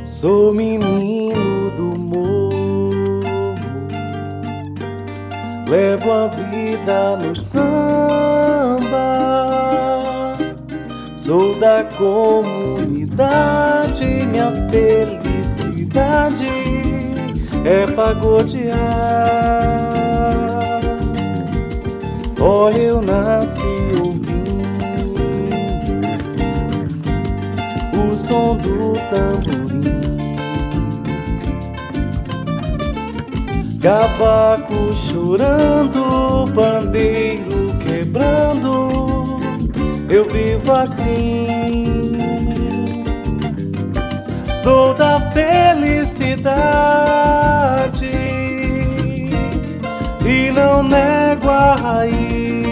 Sou menino do morro, levo a vida no samba. Sou da comunidade, minha felicidade é pagodear. Olha, eu nasci ouvindo o som do tamborim, cavaco chorando, pandeiro quebrando, eu vivo assim. Sou da felicidade e não nego a raiz.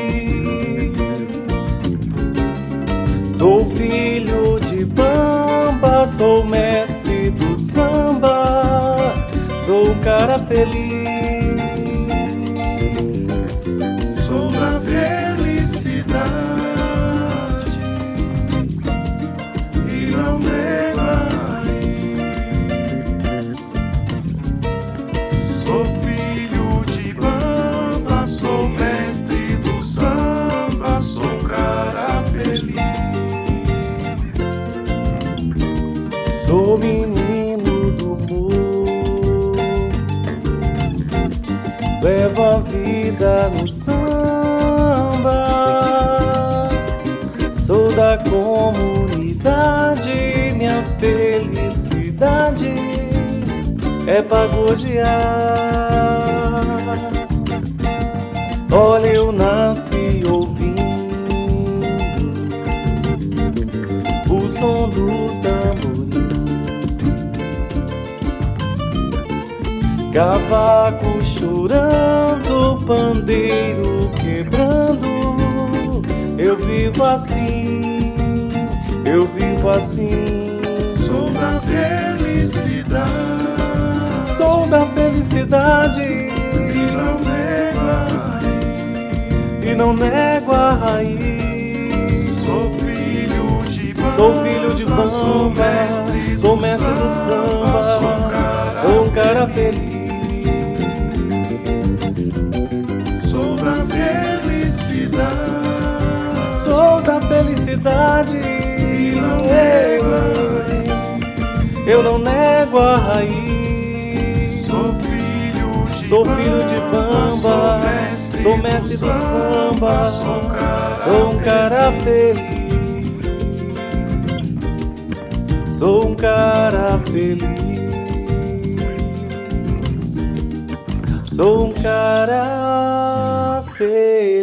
Sou filho de Bamba, sou mestre do samba, sou um cara feliz. Sou da felicidade e não nego a raiz. Sou filho de Bamba, sou mestre do samba, sou um cara feliz. Sou menino do morro, levo a vida no samba. Sou da comunidade, minha felicidade é pagodear. Olha, eu nasci ouvindo o som do tamborim, cavaco chorando, pandeiro quebrando, eu vivo assim, eu vivo assim. Sou da felicidade, sou da felicidade e não nego a raiz. e não nego a raiz. Sou filho de Bamba, Sou filho de Bamba, sou mestre do samba, sou um cara feliz. Sou da felicidade, Sou da felicidade e não nego a raiz. eu não nego a raiz. Sou filho de Bamba, sou mestre do samba, sou um cara feliz. Sou um cara feliz. Sou um cara feliz.